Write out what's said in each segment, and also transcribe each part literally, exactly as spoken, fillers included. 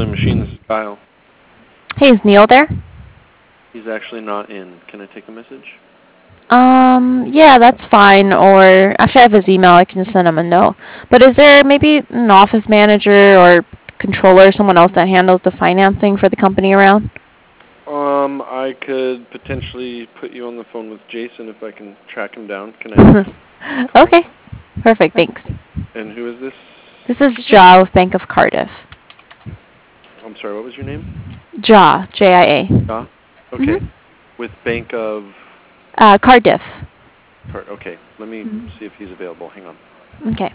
Sewing Machine, this is Kyle. Hey, is Neil there? He's actually not in. Can I take a message? Um, yeah, that's fine. Or actually, I have his email. I can just send him a note. But is there maybe an office manager or controller, someone else that handles the financing for the company around? Um, I could potentially put you on the phone with Jason if I can track him down. Can I ask him to call? Okay, perfect. Thanks. And who is this This is again? Ja with Bank of Cardiff. I'm sorry, what was your name? Ja, J I A. Ja? Okay. Mm-hmm. With Bank of... Uh, Cardiff. Card. Okay, let me see if he's available. Hang on. Okay.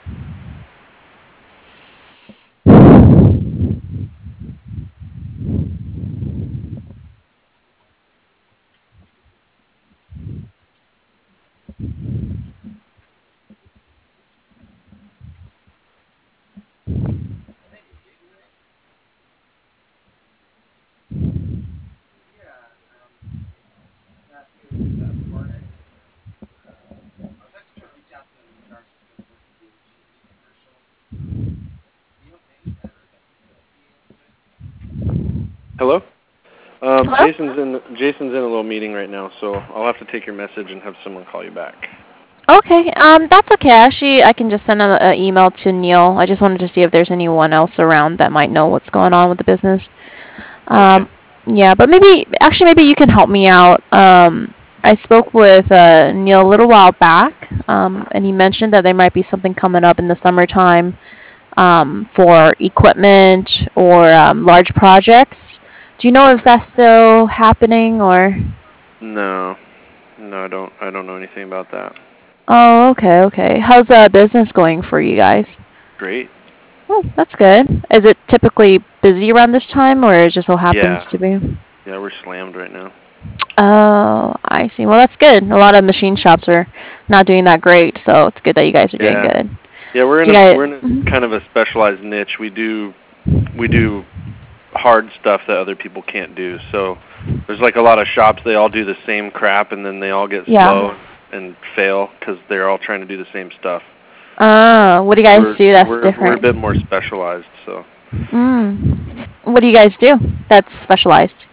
Hello? Um, Hello? Jason's in Jason's in a little meeting right now, so I'll have to take your message and have someone call you back. Okay, um, that's okay. Actually, I can just send an email to Neil. I just wanted to see if there's anyone else around that might know what's going on with the business. Okay. Um, yeah, but maybe actually maybe you can help me out. Um, I spoke with uh, Neil a little while back, um, and he mentioned that there might be something coming up in the summertime um, for equipment or um, large projects. Do you know if that's still happening or? No. No, I don't I don't know anything about that. Oh, okay, okay. How's uh, business going for you guys? Great. Oh, that's good. Is it typically busy around this time, or it just so Yeah. happens to be? Yeah, we're slammed right now. Oh, I see. Well, that's good. A lot of machine shops are not doing that great, so it's good that you guys are doing Yeah. good. Yeah, we're in Do you a guys? we're in a kind of a specialized niche. We do we do hard stuff that other people can't do. So there's like a lot of shops, they all do the same crap and then they all get Yeah. slow and fail cuz they're all trying to do the same stuff. Uh, what do you guys We're do that's we're we're a bit different? more specialized, so Mm. What do you guys do that's specialized?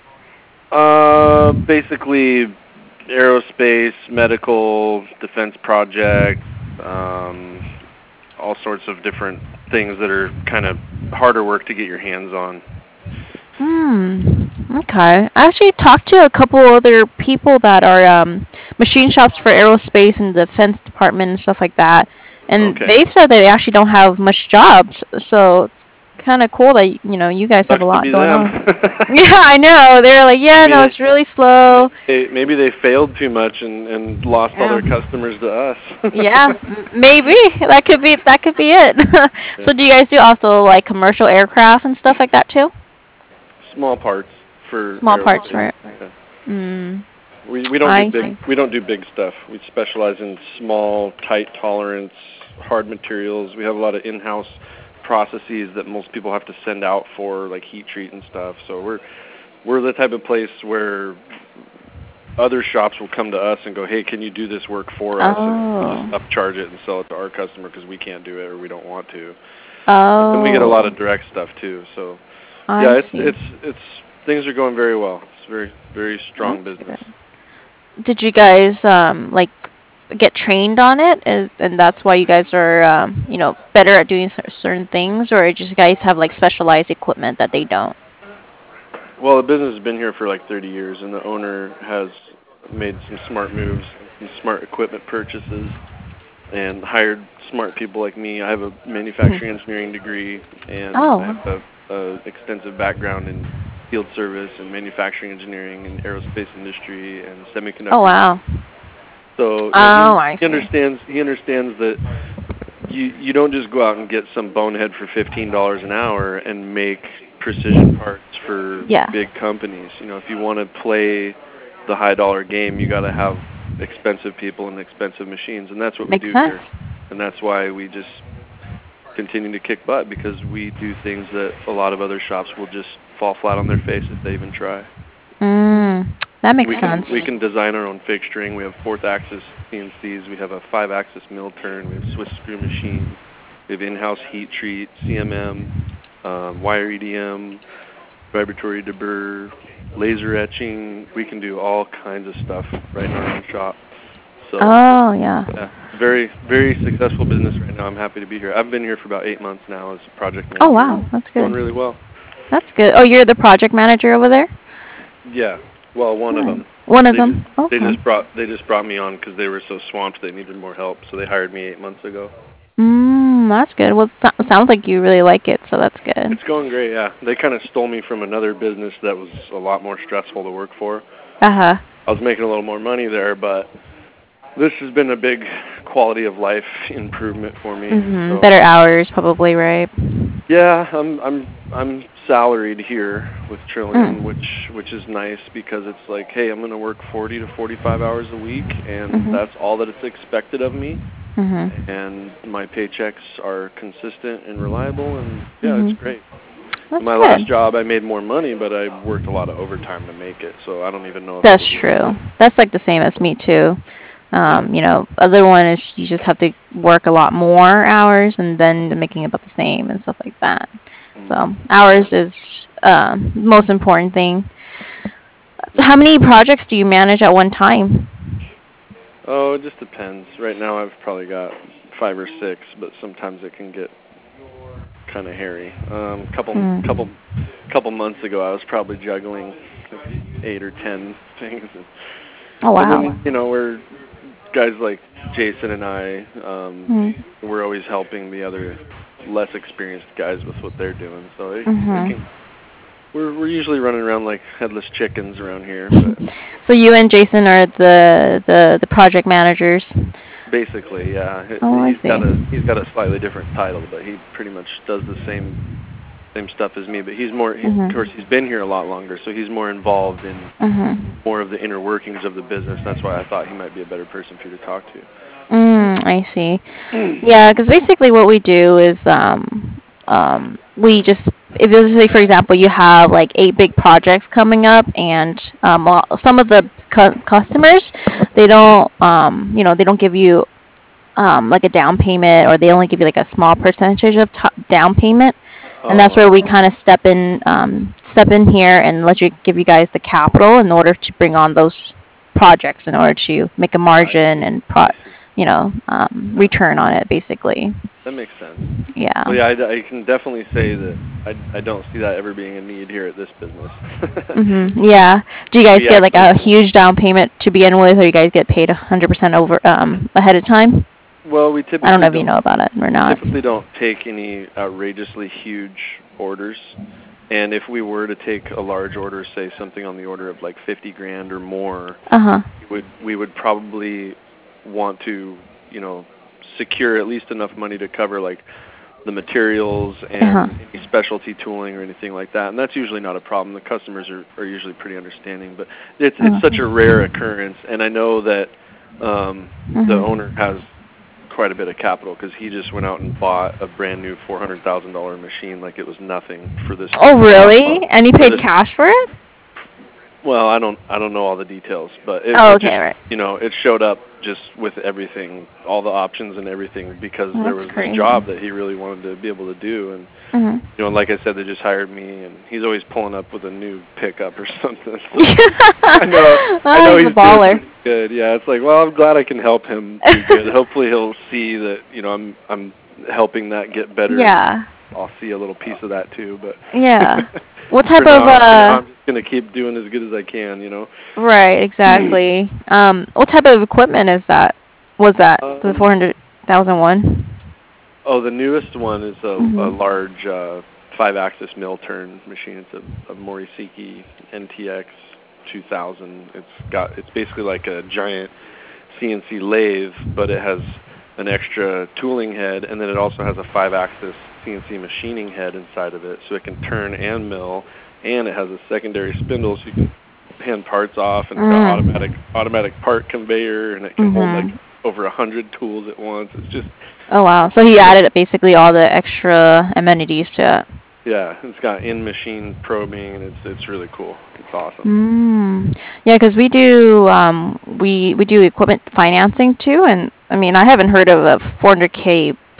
uh basically aerospace, medical, defense projects, um all sorts of different things that are kind of harder work to get your hands on. Hmm. Okay. I actually talked to a couple other people that are um, machine shops for aerospace and defense department and stuff like that, and Okay. they said that they actually don't have much jobs. So it's kind of cool that you know you guys have a Sucks to lot be going them. on. Yeah, I know. They're like, yeah, maybe no, they, it's really maybe slow. they maybe they failed too much and and lost all Yeah. their customers to us. Yeah, m- maybe that could be that could be it. Yeah. So do you guys do also like commercial aircraft and stuff like that too? Small parts for Small parts for aerospace. it. Yeah. Mm, We we don't do I big see. we don't do big stuff. We specialize in small, tight tolerance, hard materials. We have a lot of in-house processes that most people have to send out for, like heat treat and stuff. So we're we're the type of place where other shops will come to us and go, hey, can you do this work for us? And we'll just Oh. upcharge it and sell it to our customer because we can't do it or we don't want to. And then we get a lot Oh. of direct stuff too. So yeah, I it's see. it's it's things are going very well. It's very very strong That's business. good. Did you guys um like get trained on it, and, and that's why you guys are um you know better at doing cer- certain things, or just you guys have like specialized equipment that they don't? Well, the business has been here for like thirty years, and the owner has made some smart moves, some smart equipment purchases, and hired smart people like me. I have a manufacturing engineering degree, and I Oh. have a, a extensive background in field service and manufacturing engineering and aerospace industry and Oh semiconductor industry. wow. So you know he Oh, I he see. understands he understands that you you don't just go out and get some bonehead for fifteen dollars an hour and make precision parts for Yeah. big companies. You know, if you want to play the high dollar game, you got to have expensive people and expensive machines, and that's what we Makes do here. sense. And that's why we just continue to kick butt, because we do things that a lot of other shops will just fall flat on their face if they even try. Mm, that makes We can we sense. can design our own fixturing. We have fourth axis C N Cs. We have a five axis mill turn. We have Swiss screw machines. We have in-house heat treat, C M M. um, wire E D M, vibratory deburr, laser etching. We can do all kinds of stuff right in our own shop. So, Oh, yeah. yeah, very, very successful business right now. I'm happy to be here. I've been here for about eight months now as a project manager. Oh, wow. That's Going good. really well. That's good. Oh, you're the project manager over there? Yeah, well, one of Nice. them. One of They them. just, they Okay. just brought they just brought me on because they were so swamped they needed more help. So they hired me eight months ago. Mm, that's good. Well, it so- sounds like you really like it, so that's good. It's going great. Yeah, they kind of stole me from another business that was a lot more stressful to work for. Uh huh. I was making a little more money there, but this has been a big quality of life improvement for me. Mhm. So, Better hours, probably, right? yeah, I'm I'm I'm salaried here with Trillion, Mm. which which is nice because it's like, hey, I'm going to work forty to forty-five hours a week, and Mhm. that's all that it's expected of me. Mhm. And my paychecks are consistent and reliable, and yeah, Mhm. it's great. That's My good. last job, I made more money, but I worked a lot of overtime to make it, so I don't even know if That's it was true. worth it. That's like the same as me too. Um, you know, other one is you just have to work a lot more hours and then making about the same and stuff like that. So hours is um most important thing. So how many projects do you manage at one time? Oh, it just depends. Right now, I've probably got five or six, but sometimes it can get kind of hairy. Um, couple, Hmm. couple, couple months ago, I was probably juggling eight or ten things. Oh wow. And then, you know, we're guys like Jason and I. Um, Hmm. we're always helping the other less experienced guys with what they're doing. So it, Mhm. it can, we're we're usually running around like headless chickens around here. But So you and Jason are the the the project managers. basically, yeah, he- Oh, I he's got a see. he's got a slightly different title, but he pretty much does the same same stuff as me. But he's more, he, of course, Mhm. he's been here a lot longer, so he's more involved in Mhm. more of the inner workings of the business. That's why I thought he might be a better person for you to talk to. Mm, I see. Yeah, because basically what we do is um um we just if it's like for example you have like eight big projects coming up and um well, some of the cu- customers they don't um you know they don't give you um like a down payment or they only give you like a small percentage of t- down payment and that's Oh, where I we see. kind of step in um step in here and let you give you guys the capital in order to bring on those projects in order to make a I margin see. and I pro see. you know um Yeah, return on it basically. that makes sense. Yeah. Well, yeah, I, I can definitely say that I I don't see that ever being a need here at this business. Mhm. Yeah. Do you guys we get like actually, a huge down payment to begin with, or you guys get paid a hundred percent over um ahead of time? well, we I don't know typically if you don't know about it or not. typically don't take any outrageously huge orders. And if we were to take a large order, say something on the order of like fifty grand or more, Uh huh. we would we would probably want to, you know, secure at least enough money to cover like the materials Uh huh. and any specialty tooling or anything like that. And that's usually not a problem. The customers are, are usually pretty understanding, but it's it's Uh such a rare occurrence. And I know that um, the Mhm. owner has quite a bit of capital because he just went out and bought a brand new four hundred thousand dollar machine like it was nothing for this. Oh really? And you For paid this, cash for it? well, I don't I don't know all the details, but it, Oh it okay, just right. you know it showed up just with everything, all the options and everything because Well, there that's was this crazy. job that he really wanted to be able to do. And Mhm. you know, like I said, they just hired me, and he's always pulling up with a new pickup or something. I know, I know Oh, he's a he's doing baller. pretty good. Yeah, it's like, well, I'm glad I can help him do good. Hopefully, he'll see that you know I'm I'm helping that get better, and Yeah. I'll see a little piece of that too. But Yeah. What for type of now, for now, uh I'm just gonna keep doing as good as I can. You know. right, exactly. Um what type of equipment is that? Was that the um. four hundred thousand one? Oh, the newest one is a, a Mhm. large uh, five-axis mill turn machine. It's a, a Morisiki N T X two thousand. It's got it's basically like a giant C N C lathe, but it has an extra tooling head, and then it also has a five-axis C N C machining head inside of it, so it can turn and mill, and it has a secondary spindle, so you can hand parts off, and it's got automatic Mm. automatic part conveyor, and it can hold like Mhm. over a hundred tools at once. It's just Oh wow. So he added basically all the extra amenities to it. yeah, it's got in-machine probing, and it's it's really cool. It's awesome. Mm. Yeah, 'cause we do um we we do equipment financing too, and I mean I haven't heard of a four hundred k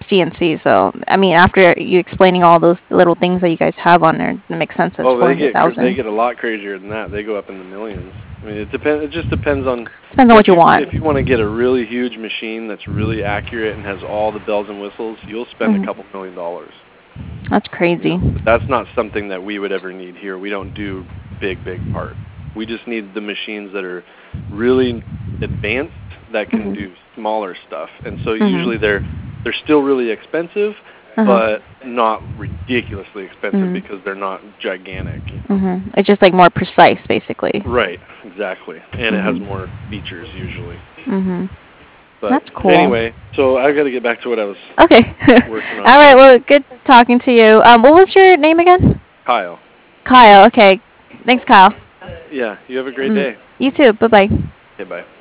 C N C. So I mean, after you explaining all those little things that you guys have on there, it makes sense. It's Oh, four they hundred get thousand. they get a lot crazier than that. They go up in the millions. I mean, it depends. It just depends on Depends on what if you want. If you want to get a really huge machine that's really accurate and has all the bells and whistles, you'll spend Mhm. a couple million dollars. That's crazy. You know, but that's not something that we would ever need here. We don't do big, big parts. We just need the machines that are really advanced that can Mhm. do smaller stuff. And so Mhm. usually they're they're still really expensive, Uh-huh. but not ridiculously expensive Mhm. because they're not gigantic. You know? Mhm. It's just like more precise, basically. Right, exactly. And it has Mhm. more features usually. Mhm. But That's cool. anyway, so I got to get back to what I was Okay. working on. All right. Well, good talking to you. Um, what was your name again? Kyle. Kyle. Okay. Thanks, Kyle. Yeah, you have a great Mm. day. You too. Bye bye. Okay, bye.